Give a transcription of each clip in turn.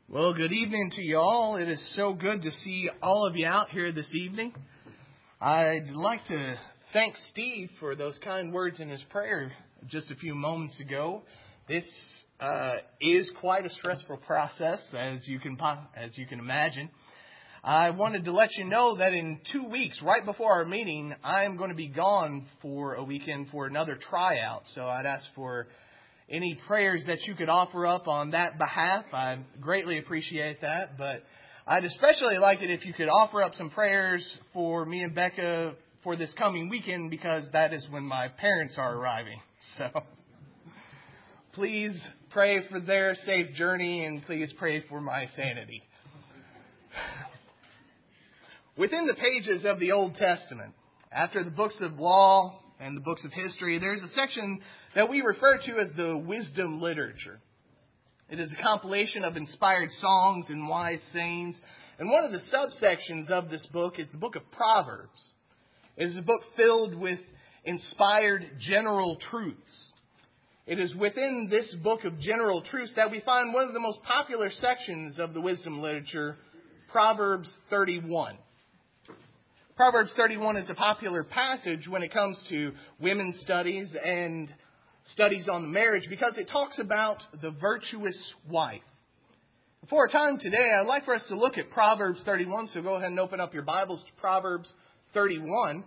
Well, good evening to you all. It is so good to see all of you out here this evening. I'd like to thank Steve for those kind words in his prayer just a few moments ago. This is quite a stressful process, as you can imagine. I wanted to let you know that in 2 weeks, right before our meeting, I'm going to be gone for a weekend for another tryout. So I'd ask for any prayers that you could offer up on that behalf. I greatly appreciate that. But I'd especially like it if you could offer up some prayers for me and Becca for this coming weekend, because that is when my parents are arriving. So please pray for their safe journey, and please pray for my sanity. Within the pages of the Old Testament, after the books of law and the books of history, there's a section that we refer to as the wisdom literature. It is a compilation of inspired songs and wise sayings. And one of the subsections of this book is the book of Proverbs. It is a book filled with inspired general truths. It is within this book of general truths that we find one of the most popular sections of the wisdom literature, Proverbs 31. Proverbs 31 is a popular passage when it comes to women's studies and studies on marriage, because it talks about the virtuous wife. For our time today, I'd like for us to look at Proverbs 31, so go ahead and open up your Bibles to Proverbs 31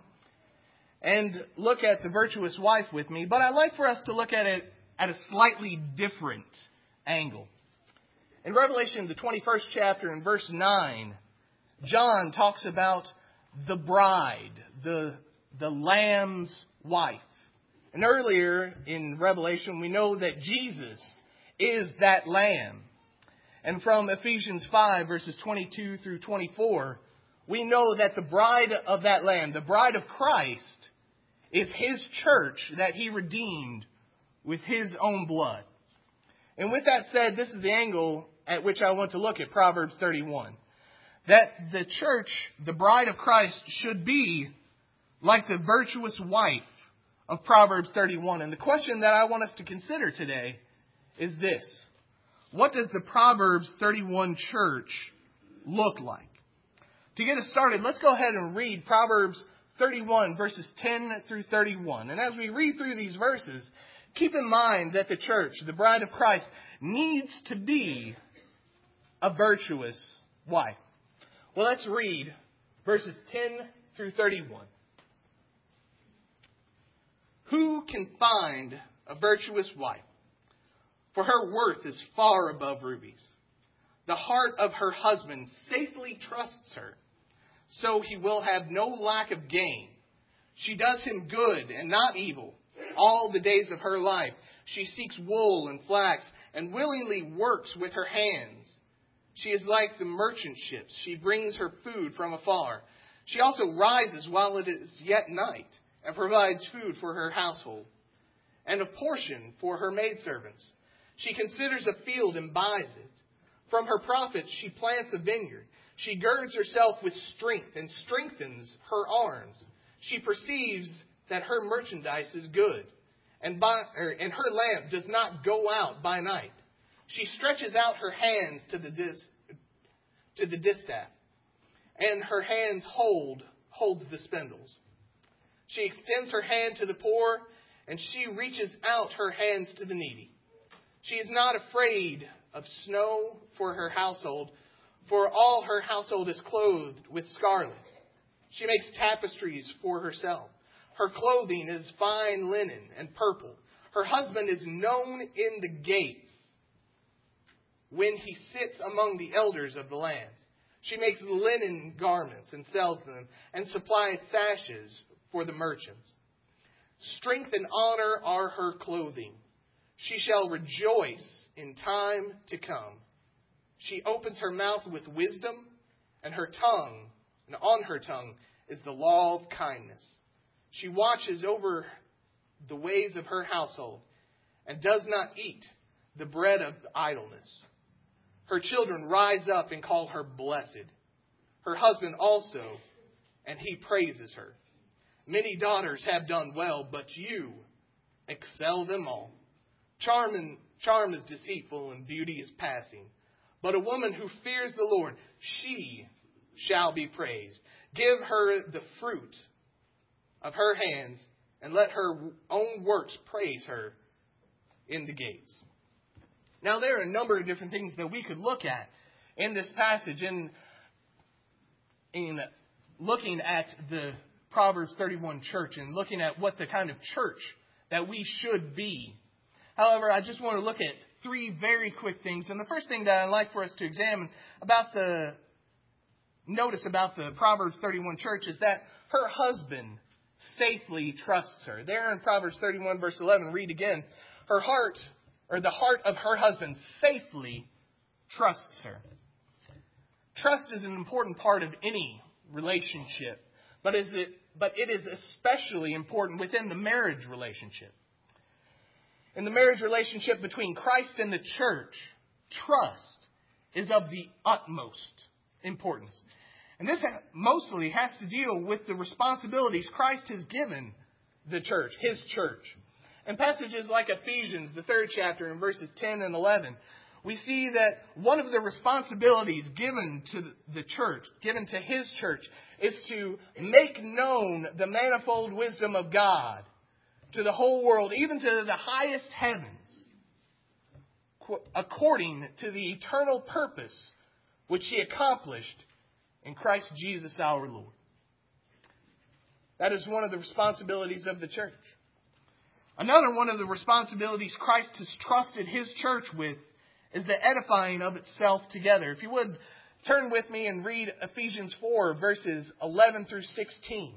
and look at the virtuous wife with me. But I'd like for us to look at it at a slightly different angle. In Revelation, the 21st chapter, in verse 9, John talks about the bride, the Lamb's wife. And earlier in Revelation, we know that Jesus is that Lamb. And from Ephesians 5, verses 22 through 24, we know that the bride of that Lamb, the bride of Christ, is His church that He redeemed with His own blood. And with that said, this is the angle at which I want to look at Proverbs 31. That the church, the bride of Christ, should be like the virtuous wife of Proverbs 31. And the question that I want us to consider today is this: what does the Proverbs 31 church look like? To get us started, let's go ahead and read Proverbs 31, verses 10 through 31. And as we read through these verses, keep in mind that the church, the bride of Christ, needs to be a virtuous wife. Well, let's read verses 10 through 31. Who can find a virtuous wife? For her worth is far above rubies. The heart of her husband safely trusts her, so he will have no lack of gain. She does him good and not evil all the days of her life. She seeks wool and flax and willingly works with her hands. She is like the merchant ships. She brings her food from afar. She also rises while it is yet night and provides food for her household and a portion for her maidservants. She considers a field and buys it. From her profits she plants a vineyard. She girds herself with strength and strengthens her arms. She perceives that her merchandise is good, and her lamp does not go out by night. She stretches out her hands to the distaff, and her hands holds the spindles. She extends her hand to the poor, and she reaches out her hands to the needy. She is not afraid of snow for her household, for all her household is clothed with scarlet. She makes tapestries for herself. Her clothing is fine linen and purple. Her husband is known in the gates when he sits among the elders of the land. She makes linen garments and sells them, and supplies sashes for the merchants. Strength and honor are her clothing. She shall rejoice in time to come. She opens her mouth with wisdom, and on her tongue is the law of kindness. She watches over the ways of her household, and does not eat the bread of idleness. Her children rise up and call her blessed. Her husband also, and he praises her. Many daughters have done well, but you excel them all. Charm is deceitful and beauty is passing, But a woman who fears the Lord, she shall be praised. Give her the fruit of her hands, and let her own works praise her in the gates. Now, there are a number of different things that we could look at in this passage in looking at the Proverbs 31 church and looking at what the kind of church that we should be. However, I just want to look at three very quick things. And the first thing that I'd like for us to examine about the Proverbs 31 church is that her husband safely trusts her. There in Proverbs 31 verse 11, read again. The heart of her husband safely trusts her. Trust is an important part of any relationship, but it is especially important within the marriage relationship. In the marriage relationship between Christ and the church, trust is of the utmost importance. And this mostly has to deal with the responsibilities Christ has given the church, His church. In passages like Ephesians, the 3rd chapter, in verses 10 and 11, we see that one of the responsibilities given to the church, given to His church, is to make known the manifold wisdom of God to the whole world, even to the highest heavens, according to the eternal purpose which He accomplished in Christ Jesus our Lord. That is one of the responsibilities of the church. Another one of the responsibilities Christ has trusted His church with is the edifying of itself together. If you would, turn with me and read Ephesians 4, verses 11 through 16.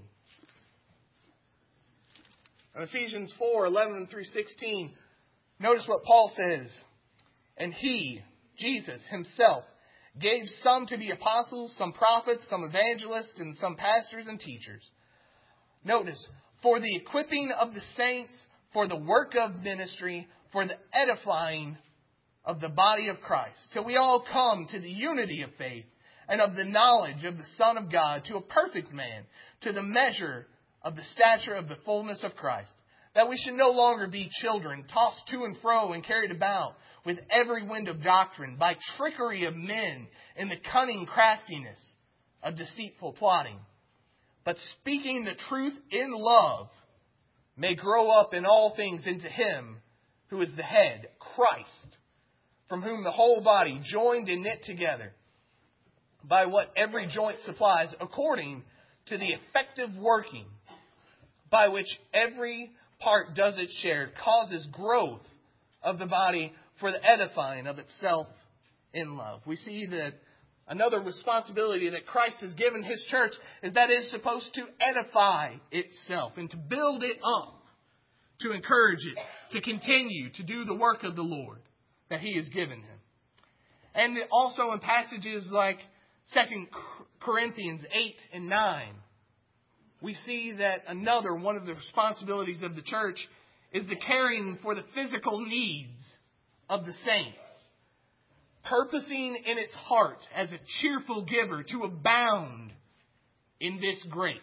In Ephesians 4, 11 through 16, notice what Paul says. And He, Jesus Himself, gave some to be apostles, some prophets, some evangelists, and some pastors and teachers. Notice, for the equipping of the saints, for the work of ministry, for the edifying of the body of Christ, till we all come to the unity of faith and of the knowledge of the Son of God, to a perfect man, to the measure of the stature of the fullness of Christ, that we should no longer be children, tossed to and fro and carried about with every wind of doctrine, by trickery of men and the cunning craftiness of deceitful plotting. But speaking the truth in love, may grow up in all things into Him who is the head, Christ, from whom the whole body, joined and knit together, by what every joint supplies, according to the effective working, by which every part does its share, causes growth of the body for the edifying of itself in love. We see that another responsibility that Christ has given His church is that it is supposed to edify itself and to build it up, to encourage it, to continue to do the work of the Lord that He has given Him. And also in passages like 2 Corinthians 8 and 9, we see that another one of the responsibilities of the church is the caring for the physical needs of the saints, purposing in its heart as a cheerful giver to abound in this grace.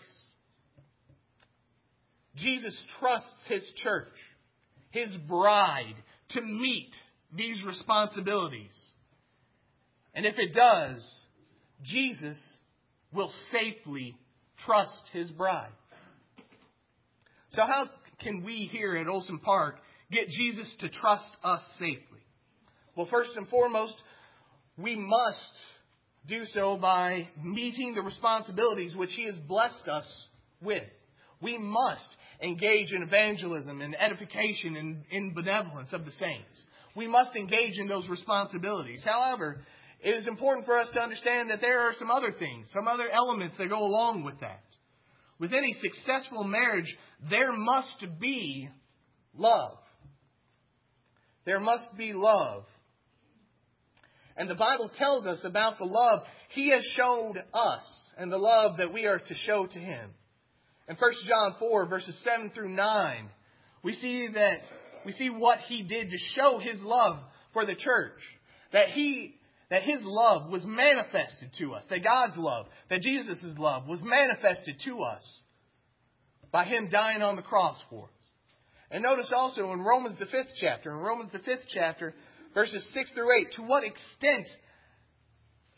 Jesus trusts His church, His bride, to meet these responsibilities. And if it does, Jesus will safely trust His bride. So how can we here at Olson Park get Jesus to trust us safely? Well, first and foremost, we must do so by meeting the responsibilities which He has blessed us with. We must engage in evangelism and edification and in benevolence of the saints. We must engage in those responsibilities. However, it is important for us to understand that there are some other things, some other elements that go along with that. With any successful marriage, there must be love. There must be love. And the Bible tells us about the love He has showed us and the love that we are to show to Him. In 1 John 4, verses 7 through 9, we see what He did to show His love for the church. That His love was manifested to us. That God's love, that Jesus' love was manifested to us by Him dying on the cross for us. And notice also in Romans the 5th chapter, verses 6 through 8, to what extent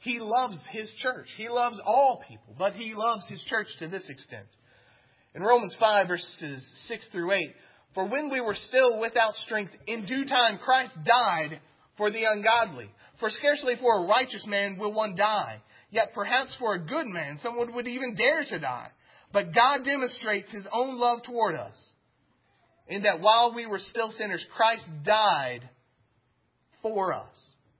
He loves His church. He loves all people, but He loves His church to this extent. In Romans 5, verses 6 through 8, for when we were still without strength, in due time Christ died for the ungodly. For scarcely for a righteous man will one die, yet perhaps for a good man someone would even dare to die. But God demonstrates His own love toward us, in that while we were still sinners, Christ died for us.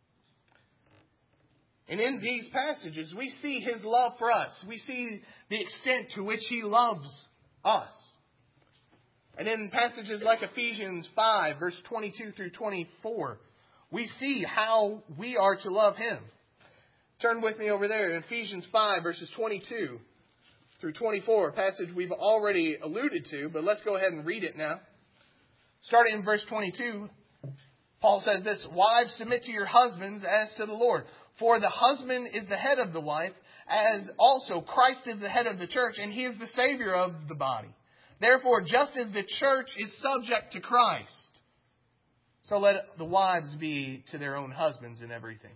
And in these passages, we see His love for us. We see the extent to which He loves us. And in passages like Ephesians 5, verse 22 through 24, we see how we are to love Him. Turn with me over there in Ephesians 5, verses 22 through 24, a passage we've already alluded to, but let's go ahead and read it now. Starting in verse 22, Paul says this, wives, submit to your husbands as to the Lord. For the husband is the head of the wife, as also Christ is the head of the church, and He is the Savior of the body. Therefore, just as the church is subject to Christ, so let the wives be to their own husbands in everything.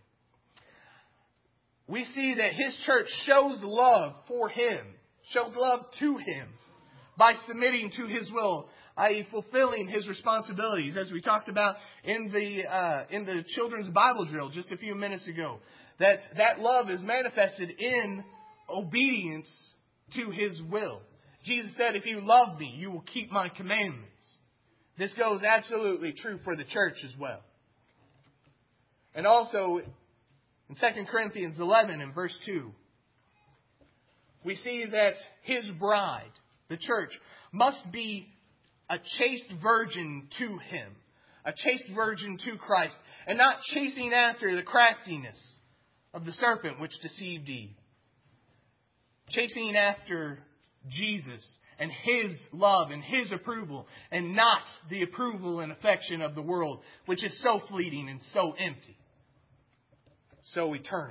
We see that His church shows love for Him, shows love to Him, by submitting to His will, i.e. fulfilling His responsibilities, as we talked about in the children's Bible drill just a few minutes ago. That love is manifested in obedience to His will. Jesus said, if you love me, you will keep my commandments. This goes absolutely true for the church as well. And also, in 2 Corinthians 11 and verse 2, we see that His bride, the church, must be a chaste virgin to Him. A chaste virgin to Christ. And not chasing after the craftiness of the serpent which deceived Eve. Chasing after Jesus and His love and His approval, and not the approval and affection of the world, which is so fleeting and so empty, so eternal.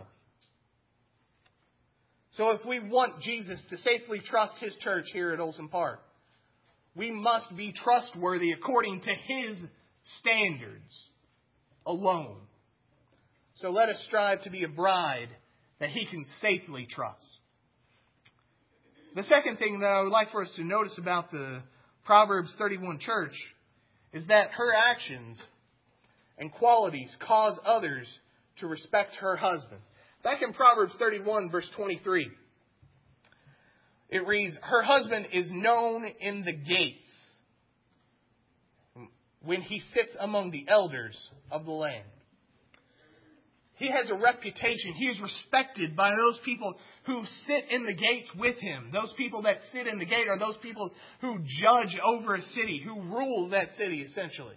So if we want Jesus to safely trust His church here at Olsen Park, we must be trustworthy according to His standards alone. So let us strive to be a bride that He can safely trust. The second thing that I would like for us to notice about the Proverbs 31 church is that her actions and qualities cause others to respect her husband. Back in Proverbs 31, verse 23, it reads, her husband is known in the gates when he sits among the elders of the land. He has a reputation. He is respected by those people who sit in the gate with him. Those people that sit in the gate are those people who judge over a city, who rule that city, essentially.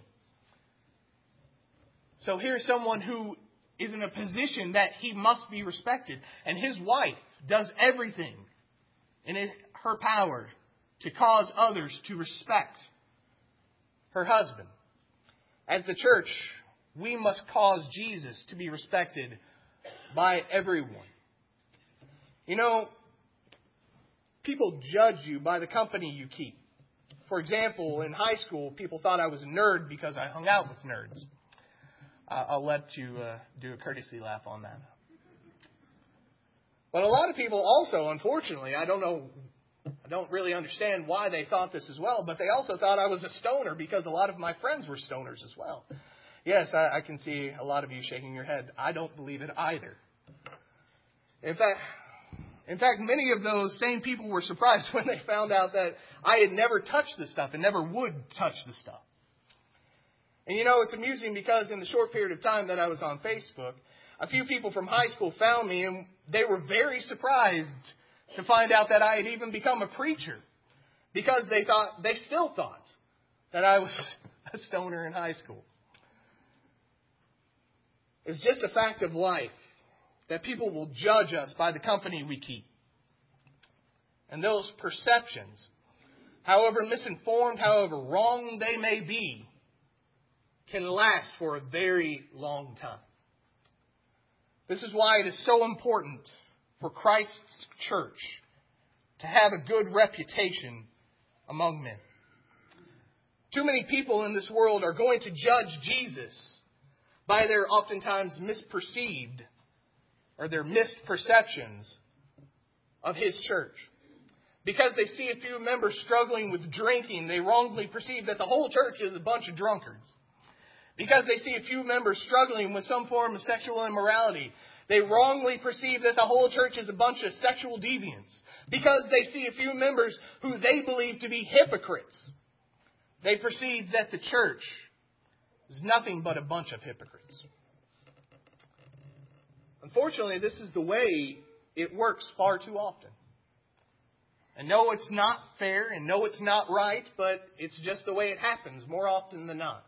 So here's someone who is in a position that he must be respected. And his wife does everything in her power to cause others to respect her husband. As the church, we must cause Jesus to be respected by everyone. You know, people judge you by the company you keep. For example, in high school, people thought I was a nerd because I hung out with nerds. I'll let you do a courtesy laugh on that. But a lot of people also, unfortunately, I don't really understand why they thought this as well, but they also thought I was a stoner because a lot of my friends were stoners as well. Yes, I can see a lot of you shaking your head. I don't believe it either. In fact, many of those same people were surprised when they found out that I had never touched this stuff and never would touch the stuff. And you know, it's amusing because in the short period of time that I was on Facebook, a few people from high school found me and they were very surprised to find out that I had even become a preacher because they still thought that I was a stoner in high school. It's just a fact of life that people will judge us by the company we keep. And those perceptions, however misinformed, however wrong they may be, can last for a very long time. This is why it is so important for Christ's church to have a good reputation among men. Too many people in this world are going to judge Jesus by their oftentimes misperceived or their misperceptions of His church. Because they see a few members struggling with drinking, they wrongly perceive that the whole church is a bunch of drunkards. Because they see a few members struggling with some form of sexual immorality, they wrongly perceive that the whole church is a bunch of sexual deviants. Because they see a few members who they believe to be hypocrites, they perceive that the church is nothing but a bunch of hypocrites. Unfortunately, this is the way it works far too often. And no, it's not fair, and no, it's not right, but it's just the way it happens more often than not.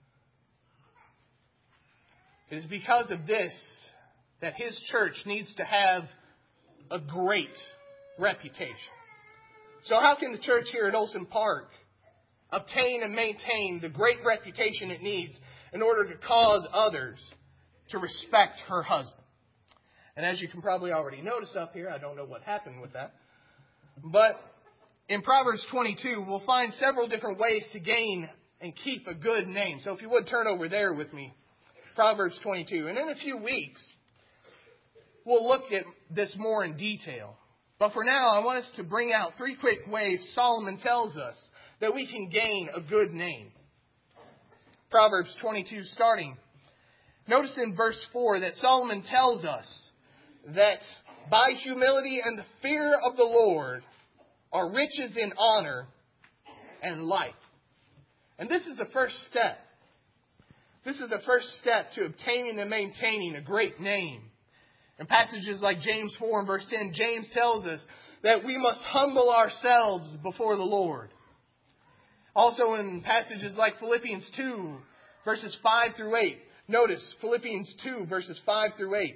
It is because of this that His church needs to have a great reputation. So how can the church here at Olsen Park obtain and maintain the great reputation it needs in order to cause others to respect her husband? And as you can probably already notice up here, I don't know what happened with that, but in Proverbs 22, we'll find several different ways to gain and keep a good name. So if you would turn over there with me, Proverbs 22. And in a few weeks, we'll look at this more in detail. But for now, I want us to bring out 3 quick ways Solomon tells us that we can gain a good name. Proverbs 22 starting. Notice in verse 4 that Solomon tells us that by humility and the fear of the Lord are riches in honor and life. And this is the first step. This is the first step to obtaining and maintaining a great name. In passages like James 4 and verse 10, James tells us that we must humble ourselves before the Lord. Also in passages like Philippians 2 verses 5 through 8. Notice Philippians 2 verses 5 through 8.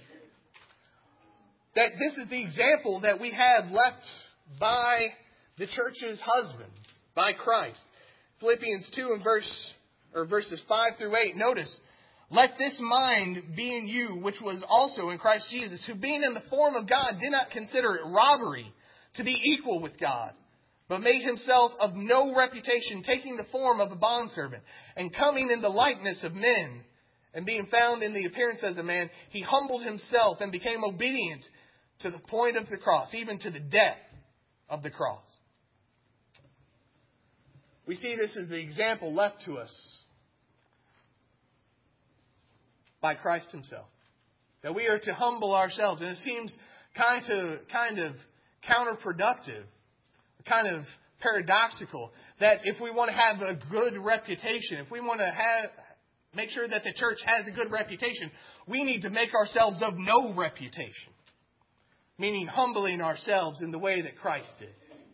That this is the example that we have left by the church's husband, by Christ. Philippians 2 and verses 5 through 8. Notice, let this mind be in you, which was also in Christ Jesus, who being in the form of God did not consider it robbery to be equal with God, but made Himself of no reputation, taking the form of a bondservant, and coming in the likeness of men, and being found in the appearance as a man, He humbled Himself and became obedient to the point of the cross, even to the death of the cross. We see this as the example left to us by Christ Himself. That we are to humble ourselves. And it seems kind of counterproductive, kind of paradoxical, that if we want to have a good reputation, if we want to make sure that the church has a good reputation, we need to make ourselves of no reputation. Meaning humbling ourselves in the way that Christ did.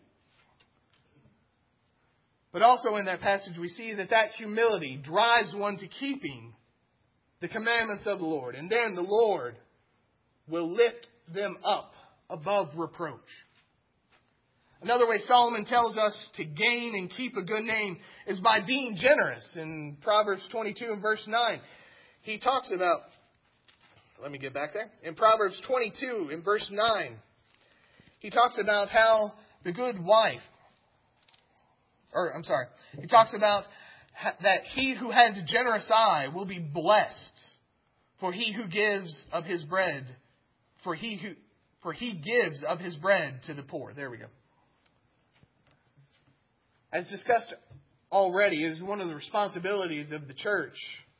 But also in that passage we see that humility drives one to keeping the commandments of the Lord. And then the Lord will lift them up above reproach. Another way Solomon tells us to gain and keep a good name is by being generous. In Proverbs 22 and verse 9, he talks about... Let me get back there. In Proverbs 22, in verse 9, he talks about how the good wife, he talks about that he who has a generous eye will be blessed, for he who gives of his bread, for he gives of his bread to the poor. There we go. As discussed already, it is one of the responsibilities of the church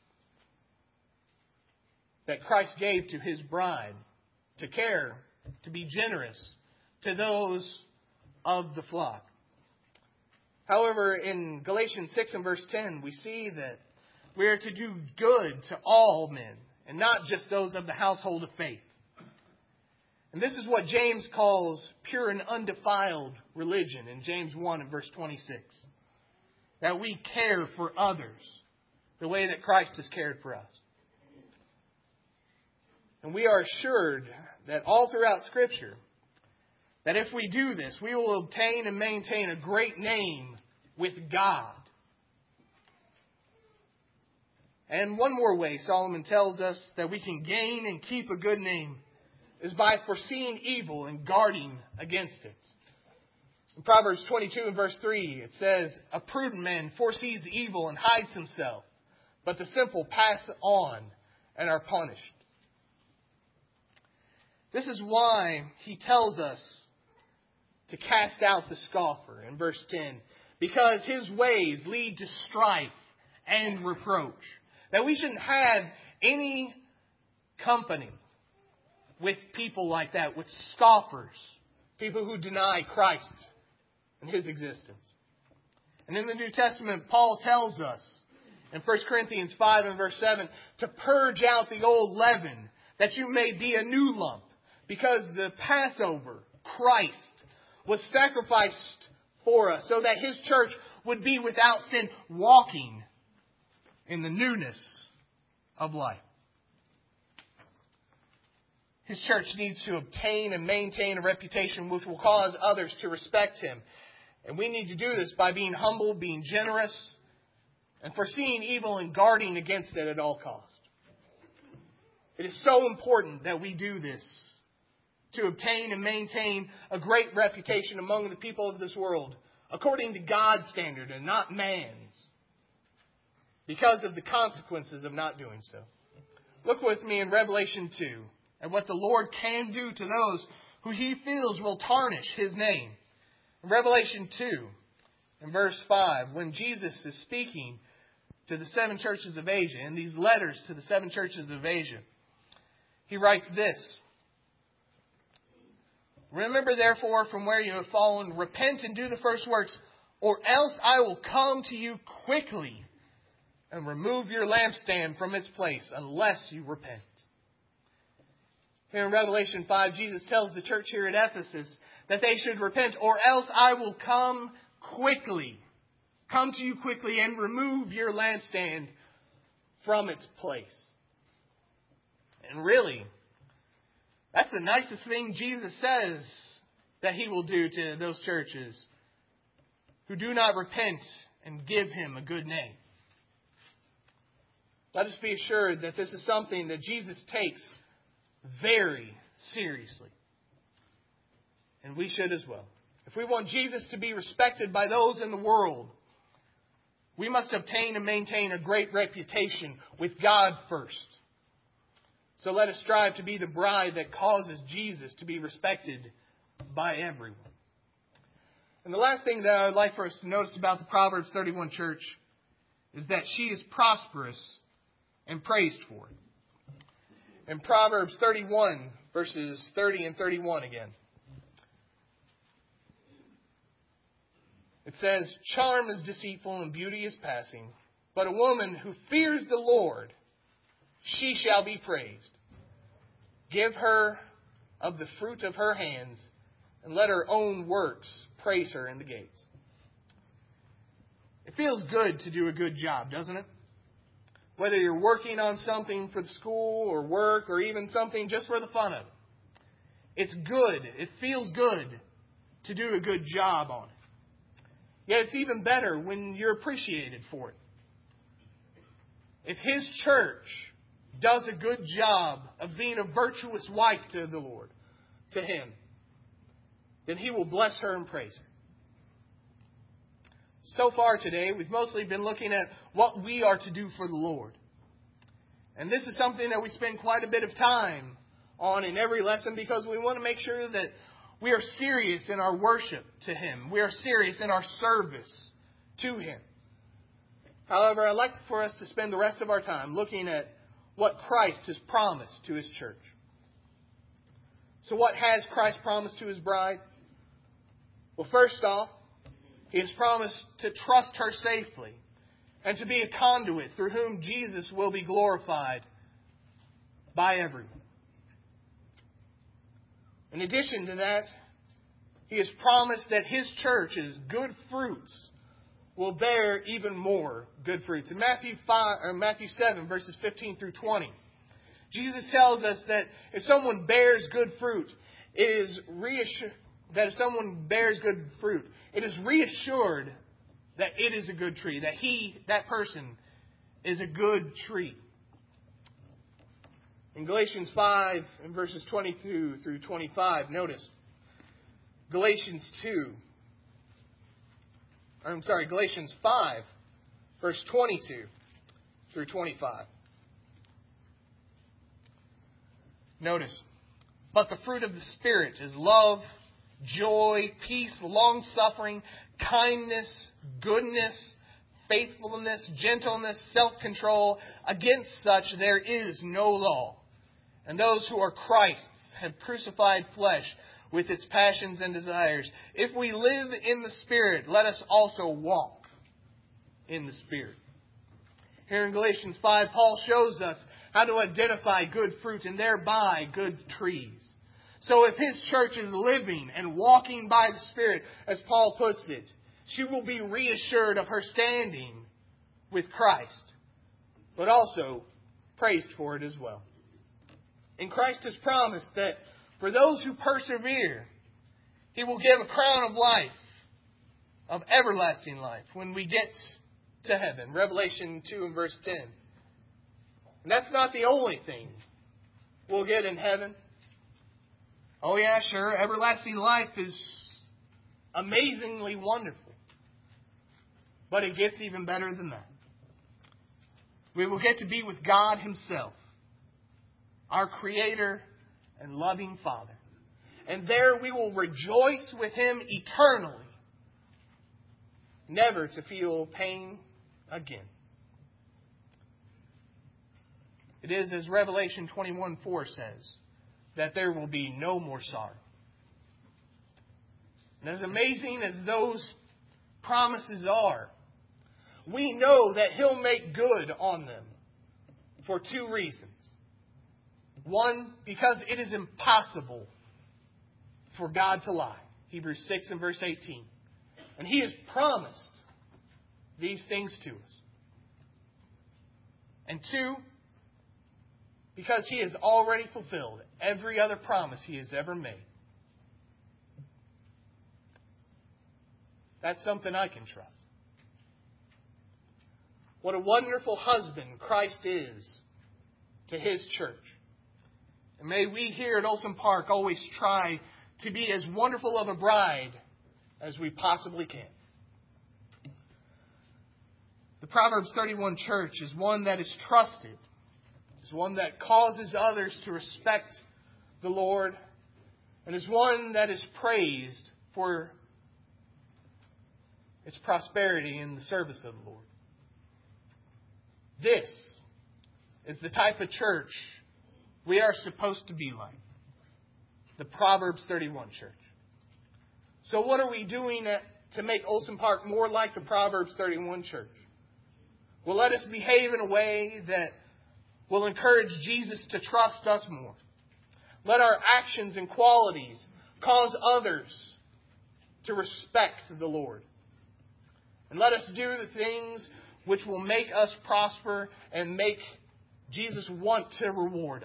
that Christ gave to His bride, to care, to be generous to those of the flock. However, in Galatians 6 and verse 10, we see that we are to do good to all men, and not just those of the household of faith. And this is what James calls pure and undefiled religion in James 1 and verse 26. That we care for others the way that Christ has cared for us. And we are assured that all throughout Scripture, that if we do this, we will obtain and maintain a great name with God. And one more way Solomon tells us that we can gain and keep a good name is by foreseeing evil and guarding against it. In Proverbs 22 and verse 3, it says, a prudent man foresees evil and hides himself, but the simple pass on and are punished. This is why he tells us to cast out the scoffer in verse 10. Because his ways lead to strife and reproach. That we shouldn't have any company with people like that, with scoffers, people who deny Christ and His existence. And in the New Testament, Paul tells us in 1 Corinthians 5 and verse 7 to purge out the old leaven, that you may be a new lump, because the Passover, Christ, was sacrificed for us so that His church would be without sin, walking in the newness of life. His church needs to obtain and maintain a reputation which will cause others to respect Him. And we need to do this by being humble, being generous, and foreseeing evil and guarding against it at all costs. It is so important that we do this to obtain and maintain a great reputation among the people of this world, according to God's standard and not man's, because of the consequences of not doing so. Look with me in Revelation 2 at what the Lord can do to those who He feels will tarnish His name. In Revelation 2, in verse 5, when Jesus is speaking to the 7 churches of Asia, in these letters to the 7 churches of Asia, He writes this: "Remember therefore from where you have fallen, repent and do the first works, or else I will come to you quickly and remove your lampstand from its place, unless you repent." Here in Revelation 5, Jesus tells the church here at Ephesus that they should repent, or else I will come quickly. Come to you quickly and remove your lampstand from its place. And really, that's the nicest thing Jesus says that He will do to those churches who do not repent and give Him a good name. Let us be assured that this is something that Jesus takes very seriously. And we should as well. If we want Jesus to be respected by those in the world, we must obtain and maintain a great reputation with God first. So let us strive to be the bride that causes Jesus to be respected by everyone. And the last thing that I would like for us to notice about the Proverbs 31 church is that she is prosperous and praised for it. In Proverbs 31, verses 30 and 31 again, it says, "Charm is deceitful and beauty is passing, but a woman who fears the Lord, she shall be praised. Give her of the fruit of her hands, and let her own works praise her in the gates." It feels good to do a good job, doesn't it? Whether you're working on something for the school or work or even something just for the fun of it. It's good. It feels good to do a good job on it. Yet it's even better when you're appreciated for it. If His church does a good job of being a virtuous wife to the Lord, to Him, then He will bless her and praise her. So far today, we've mostly been looking at what we are to do for the Lord. And this is something that we spend quite a bit of time on in every lesson, because we want to make sure that we are serious in our worship to Him. We are serious in our service to Him. However, I'd like for us to spend the rest of our time looking at what Christ has promised to His church. So what has Christ promised to His bride? Well, first off, He has promised to trust her safely and to be a conduit through whom Jesus will be glorified by everyone. In addition to that, He has promised that His church's good fruits will bear even more good fruits. In Matthew 7, verses 15 through 20, Jesus tells us that if someone bears good fruit, it is reassured that it is a good tree, that person is a good tree. In Galatians 5, in verses 22 through 25, notice Galatians 5, verse 22 through 25. Notice, But the fruit of the Spirit is love, joy, peace, long-suffering, kindness, goodness, faithfulness, gentleness, self-control. Against such there is no law. And those who are Christ's have crucified flesh with its passions and desires. If we live in the Spirit, let us also walk in the Spirit. Here in Galatians 5, Paul shows us how to identify good fruit and thereby good trees. So if his church is living and walking by the Spirit, as Paul puts it, she will be reassured of her standing with Christ, but also praised for it as well. And Christ has promised that for those who persevere, He will give a crown of life, of everlasting life, when we get to heaven. Revelation 2 and verse 10. And that's not the only thing we'll get in heaven. Oh yeah, sure, everlasting life is amazingly wonderful. But it gets even better than that. We will get to be with God Himself, our Creator and loving Father. And there we will rejoice with Him eternally, never to feel pain again. It is as Revelation 21:4 says, that there will be no more sorrow. And as amazing as those promises are, we know that He'll make good on them for two reasons. One, because it is impossible for God to lie. Hebrews 6 and verse 18. And He has promised these things to us. And two, because He has already fulfilled every other promise He has ever made. That's something I can trust. What a wonderful husband Christ is to His church. And may we here at Olsen Park always try to be as wonderful of a bride as we possibly can. The Proverbs 31 church is one that is trusted. It's one that causes others to respect the Lord. And is one that is praised for its prosperity in the service of the Lord. This is the type of church we are supposed to be like. The Proverbs 31 church. So what are we doing to make Olsen Park more like the Proverbs 31 church? Well, let us behave in a way that will encourage Jesus to trust us more. Let our actions and qualities cause others to respect the Lord. And let us do the things which will make us prosper and make Jesus want to reward us.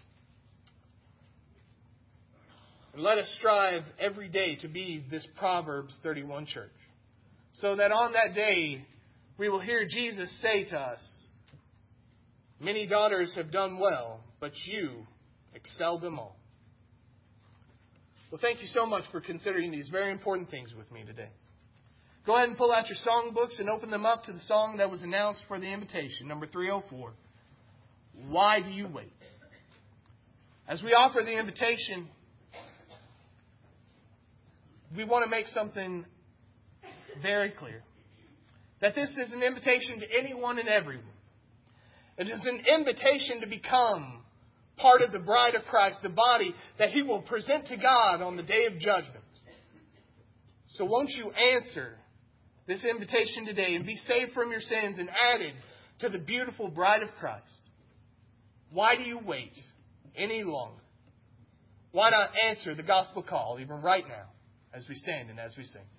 And let us strive every day to be this Proverbs 31 church. So that on that day, we will hear Jesus say to us, "Many daughters have done well, but you excel them all." Well, thank you so much for considering these very important things with me today. Go ahead and pull out your songbooks and open them up to the song that was announced for the invitation, number 304. Why do you wait? As we offer the invitation, we want to make something very clear. That this is an invitation to anyone and everyone. It is an invitation to become part of the bride of Christ, the body that He will present to God on the day of judgment. So won't you answer this invitation today and be saved from your sins and added to the beautiful bride of Christ? Why do you wait any longer? Why not answer the gospel call even right now as we stand and as we sing?